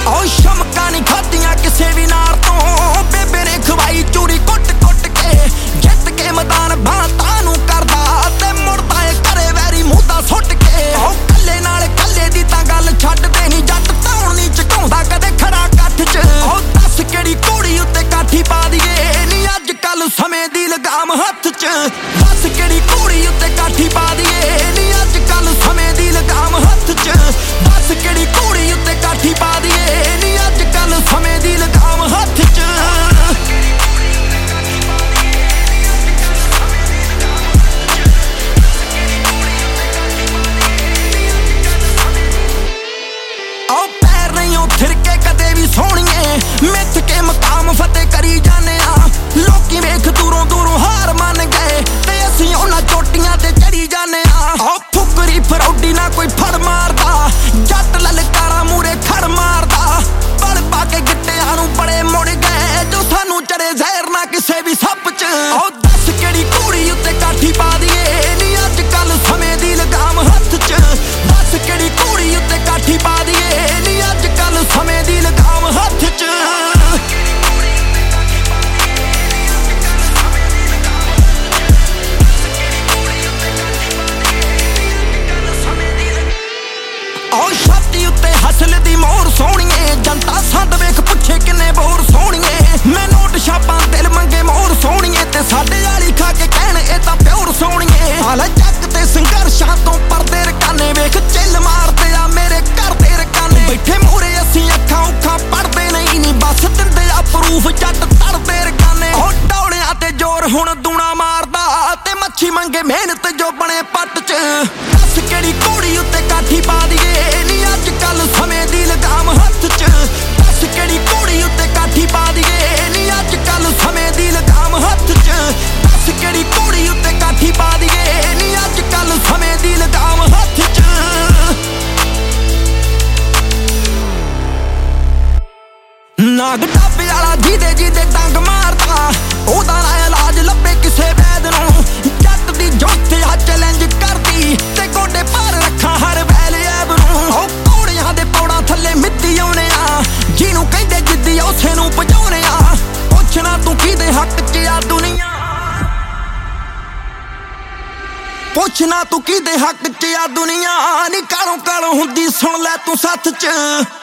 ਉਹ ਸ਼ਮਕਾਂ ਨਹੀਂ ਖਾਧੀਆਂ ਕਿਸੇ ਵੀ ਨਾਰ ਤੋਂ, ਬੇਬੇ ਨੇ ਖਵਾਈ ਚੂਰੀ ਕੁੱਟ ਕੁੱਟ ਕੇ। ਜਿੱਤ ਕੇ ਮੈਦਾਨ ਬਾਤਾਂ ਨੂੰ ਕਰਦਾ ਤੇ ਮੁੜਦਾ ਏ ਘਰੇ ਵੈਰੀ ਮੂੰਹ ਦਾ ਸੁੱਟ ਕੇ। ਉਹ ਕੱਲੇ ਨਾਲ ਕੱਲੇ ਦੀ ਤਾਂ ਗੱਲ ਛੱਡਦੇ ਨਹੀਂ, ਜੱਟ ਧੌਣ ਨਹੀਂ ਝੁਕਾਉਂਦਾ ਕਦੇ ਖੜਾ ਕੱਠ 'ਚ। ਉਹ ਦੱਸ ਕਿਹੜੀ ਘੋੜੀ ਉੱਤੇ ਕਾਠੀ ਪਾ ਦੀਏ ਨੀ ਅੱਜ ਕੱਲ ਸਮੇਂ ਦੀ ਲਗਾਮ ਹੱਥ 'ਚ। ਦੱਸ ਕਿਹੜੀ ਘੋੜੀ ਉੱਤੇ ਕਾਠੀ ਪਾ ਦੀਏ ਨੀ ਅੱਜ ਕੱਲ ਸਮੇਂ ਦੀ ਲਗਾਮ ਹੱਥ 'ਚ। ਦੱਸ ਕਿਹੜੀ ਘੋੜੀ ਉੱਤੇ ਕਾਠੀ ਪਾ ਦੀਏ ਨੀ ਅੱਜ ਕੱਲ ਸਮੇਂ ਦੀ ਲਗਾਮ ਹੱਥ 'ਚ। ਆਓ ਪੈਰ ਨਹੀਂ ਉਹ ਥਿਰਕੇ ਕਦੇ ਵੀ ਸੋਹਣੀਏ, ਮਿੱਥ ਕੇ ਮਕਾਮ ਫਤਿਹ ਕਰੀ ਜਾਨੇ ਆ। ਲੋਕੀ ਵੇਖ ਦੂਰੋਂ ਦੂਰੋਂ ਹਾਰ ਮੰਨ ਗਏ ਤੇ ਅਸੀਂ ਉਹਨਾਂ ਚੋਟੀਆਂ ਤੇ ਚੜੀ ਜਾਨੇ ਆ। ਆਓ ਫੁਕਰੀ ਫਰੌਡੀ ਨਾ ਕੋਈ ਫੜ ਮਾਰਦਾ, ਜੱਟ ਲਲਕਾਰਾਂ ਮੂਰੇ ਖੜ ਮਾਰਦਾ। ਬਲ ਪਾ ਕੇ ਗਿੱਟਿਆਂ ਨੂੰ ਬੜੇ ਮੁੜ ਗਏ ਜੋ ਸਾਨੂੰ ਚੜੇ ਜ਼ਹਿਰ ਨਾ ਕਿਸੇ ਵੀ ਸੱਪ 'ਚ। ਆਓ ਦੱਸ ਕਿਹੜੀ ਘੋੜੀ ਉੱਤੇ ਕਾਠੀ ਪਾ ਦੀਏ ਨੀ ਅੱਜ ਕੱਲ ਸਮੇਂ ਦੀ ਲਗਾਮ ਹੱਥ 'ਚ। ਦੱਸ ਕਿਹੜੀ ਘੋੜੀ ਉੱਤੇ ਕਾਠੀ ਪਾ ਦੀਏ ਨੀ ਅੱਜ ਕੱਲ ਸਮੇਂ ਦੀ ਲਗਾਮ ਹੱਥ 'ਚ। ਆਓ ਛਾਤੀ ਉੱਤੇ ਹਸਲ ਦੀ ਮੋਹਰ ਸੋਹਣੀਏ, ਜਨਤਾ ਸੰਦ ਵੇਖ ਪੁੱਛੇ ਕਿੰਨੇ ਬੋਰ ਸੋਹਣੀਏ। ਮੈਂ ਨੋਟ ਛਾਪਾਂ ਦਿਲ ਮੰਗੇ ਮੋਹਰ ਸੋਹਣੀਏ ਤੇ ਸਾਡੇ ਵਾਲੀ ਖਾ ਕੇ ਕਹਿਣ ਇਹ ਤਾਂ ਪਿਓਰ ਸੋਹਣੀਏ। ਹਾਲੇ ਚੱਕ ਤੇ ਸੰਘਰਸ਼ਾਂ ਤੋਂ ਪਰਦੇ ਰਕਾਨੇ ਵੇਖ ਚਿੱਲ ਮਾਰਦੇ ਆ ਮੇਰੇ ਘਰ ਦੇ ਰਕਾਨੇ। ਬੈਠੇ ਮੂਹਰੇ ਅਸੀਂ ਅੱਖਾਂ ਉੱਖਾਂ ਪੜਦੇ ਨਹੀਂ ਨੀ ਬਸ ਦਿੰਦੇ ਆ ਪ੍ਰੂਫ ਜੱਟ ਤੜਦੇ ਰਕਾਨੇ। ਉਹ ਡੌਲਿਆਂ ਤੇ ਜ਼ੋਰ ਹੁਣ ਦੂਣਾ ਮਾਰਦਾ ਤੇ ਮੱਛੀ ਮੰਗੇ ਮਿਹਨਤ ਜੋ ਬਣੇ ਪੱਟ 'ਚ। ਦੱਸ ਕਿਹੜੀ ਘੋੜੀ ਉੱਤੇ ਕਾਠੀ ਪਾ ਦੀਏ ਨੀ ਅੱਜ ਕੱਲ ਸਮੇਂ ਦੀ ਲਗਾਮ ਹੱਥ 'ਚ। ਦੱਸ ਕਿਹੜੀ ਘੋੜੀ ਉੱਤੇ ਕਾਠੀ ਪਾ ਦੀਏ ਨੀ ਅੱਜ ਕੱਲ ਸਮੇਂ ਦੀ ਲਗਾਮ ਹੱਥ 'ਚ। ਦੱਸ ਕਿਹੜੀ ਘੋੜੀ ਉੱਤੇ ਕਾਠੀ ਪਾ ਦੀਏ ਨੀ ਅੱਜ ਕੱਲ ਸਮੇਂ ਦੀ ਲਗਾਮ ਹੱਥ 'ਚ। ਨਾਗ ਟਾਪੇ ਵਾਲਾ ਜਿਹਦੇ ਡੰਗ ਮਾਰਦਾ, ਉਹਦਾ ਨਾ ਇਲਾਜ ਲੱਭੇ ਕਿਸੇ ਵੈਦ ਨੂੰ। ਜੱਟ ਦੀ ਜੁੱਤ ਆ ਚੈਲੰਜ ਕਰਦੀ ਤੇ ਗੋਡੇ ਭਾਰ ਰੱਖਾਂ ਹਰ ਵੈਲ ਐਬ ਨੂੰ। ਉਹ ਘੋੜਿਆਂ ਦੇ ਪੌੜਾਂ ਥੱਲੇ ਮਿੱਟੀ ਆਉਣੇ ਆ, ਜਿਹਨੂੰ ਕਹਿੰਦੇ ਜਿੱਦੀ ਉਸੇ ਨੂੰ ਭਜਾਉਣੇ ਆ। ਪੁੱਛਣਾ ਤੂੰ ਕਿਹਦੇ ਹੱਕ 'ਚ ਆ ਦੁਨੀਆ, ਪੁੱਛਣਾ ਤੂੰ ਕਿਹਦੇ ਹੱਕ 'ਚ ਆ ਦੁਨੀਆ ਨੀ। ਕਾਲੋਂ ਕਾਲੋਂ ਹੁੰਦੀ ਸੁਣ ਲੈ ਤੂੰ ਸੱਥ 'ਚ।